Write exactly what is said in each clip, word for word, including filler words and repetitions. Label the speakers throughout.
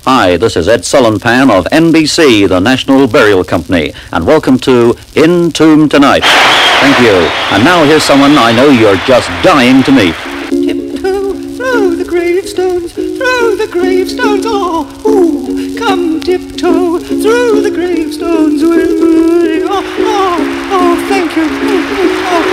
Speaker 1: Hi, this is Ed Sullenpan of N B C, the National Burial Company, and welcome to Entombed Tonight. Thank you. And now here's someone I know you're just dying to meet.
Speaker 2: Tiptoe through the gravestones, through the gravestones, oh, ooh, come tiptoe through the gravestones with me. Oh, oh, oh, thank you. Oh,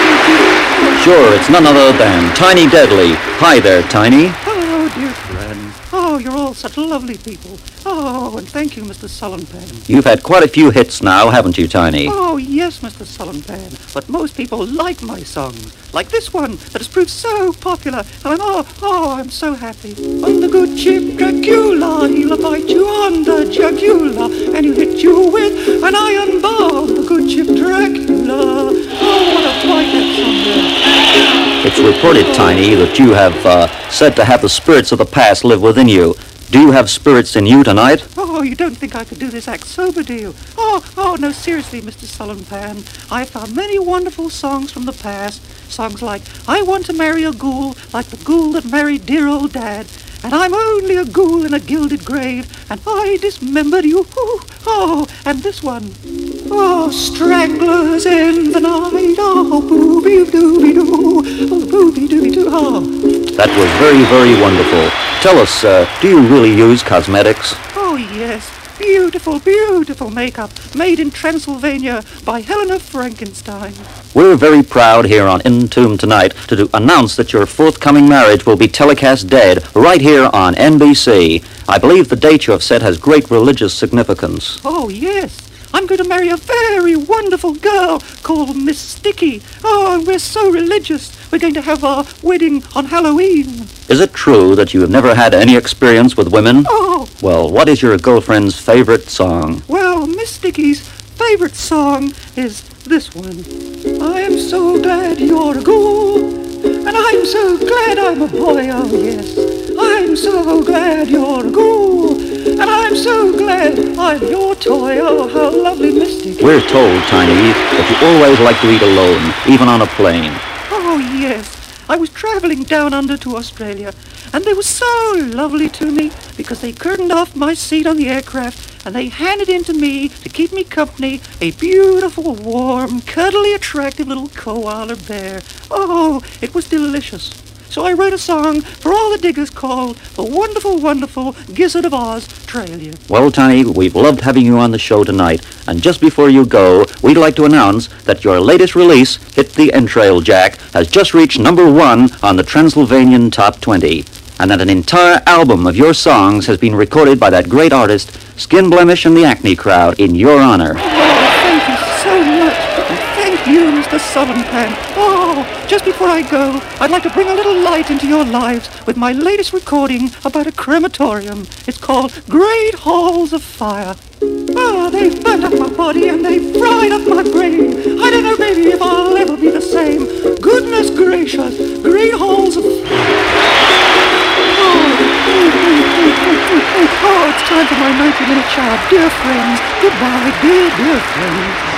Speaker 2: oh, oh,
Speaker 1: Sure, it's none other than Tiny Deadly. Hi there, Tiny.
Speaker 2: oh, dear friend. Oh, you're all such lovely people. Oh, and thank you, Mister Sullenpan.
Speaker 1: You've had quite a few hits now, haven't you, Tiny?
Speaker 2: Oh, yes, Mister Sullenpan. But most people like my songs. Like this one that has proved so popular. And I'm, oh, oh, I'm so happy. On the good ship Dracula, he'll bite you on the jugular, and he'll hit you with an iron bar. The good ship Dracula. Oh, what a bright that song is.
Speaker 1: It's reported, Tiny, that you have uh, said to have the spirits of the past live within you. Do you have spirits in you tonight?
Speaker 2: Oh, you don't think I could do this act sober, do you? Oh, oh, no, seriously, Mister Sullenpan. I found many wonderful songs from the past. Songs like, I want to marry a ghoul, like the ghoul that married dear old Dad. And I'm only a ghoul in a gilded grave, and I dismembered you. Ooh, oh, and this one. Oh, stranglers in the night. Oh, booby-dooby-doo. Oh, booby-dooby-doo. Oh.
Speaker 1: That was very, very wonderful. Tell us, uh, do you really use cosmetics?
Speaker 2: Oh, yes. Beautiful, beautiful makeup made in Transylvania by Helena Frankenstein.
Speaker 1: We're very proud here on Entombed Tonight to do, announce that your forthcoming marriage will be telecast dead right here on N B C. I believe the date you have set has great religious significance.
Speaker 2: Oh, yes. I'm going to marry a very wonderful girl called Miss Sticky. Oh, and we're so religious. We're going to have our wedding on Halloween.
Speaker 1: Is it true that you have never had any experience with women?
Speaker 2: Oh,
Speaker 1: Well, what is your girlfriend's favorite song?
Speaker 2: well, Miss Sticky's favorite song is this one. I am so glad you're a ghoul, and I'm so glad I'm a boy, oh yes. I'm so glad you're a ghoul, and I'm so glad I'm your toy. Oh, how lovely, Miss Sticky.
Speaker 1: We're told, Tiny, that you always like to eat alone, even on a plane.
Speaker 2: Oh, yes. I was traveling down under to Australia, and they were so lovely to me because they curtained off my seat on the aircraft and they handed in to me to keep me company a beautiful, warm, cuddly, attractive little koala bear. Oh, it was delicious. So I wrote a song for all the diggers called The Wonderful, Wonderful Gizzard of Oz Trail You.
Speaker 1: Well, Tiny, we've loved having you on the show tonight, and just before you go, we'd like to announce that your latest release, Hit the Entrail Jack, has just reached number one on the Transylvanian Top twenty, and that an entire album of your songs has been recorded by that great artist, Skin Blemish and the Acne Crowd, in your honor.
Speaker 2: Oh, thank you so much. And thank you, Mister Sullenpan. Oh, just before I go, I'd like to bring a little light into your lives with my latest recording about a crematorium. It's called Great Halls of Fire. Ah, they burnt up my body and they fried up my brain. I don't know, baby, if I'll ever be the same. Goodness gracious, Great Halls of Fire. Oh, it's time for my ninety-minute shower. Dear friends, goodbye, dear, dear friends.